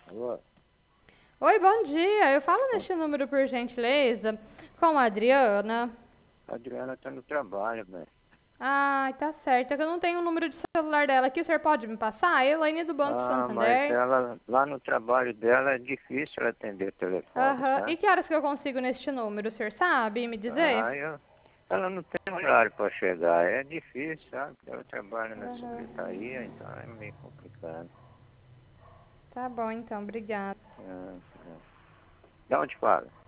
Alô? Oi, bom dia. Eu falo neste número por gentileza com a Adriana. A Adriana tá no trabalho, velho. Ai, tá certo. É que eu não tenho o número de celular dela aqui. O senhor pode me passar? Elaine do Banco Ah, mas Santander. ela, lá no trabalho dela é difícil ela atender o telefone, Aham. E tá? que horas que eu consigo neste número? O senhor sabe me dizer? Ah, ela não tem horário para chegar, é difícil, sabe? Ela trabalha na Aham. secretaria, então é meio complicado. Tá bom, então. Obrigada. Ah, ah. De onde fala?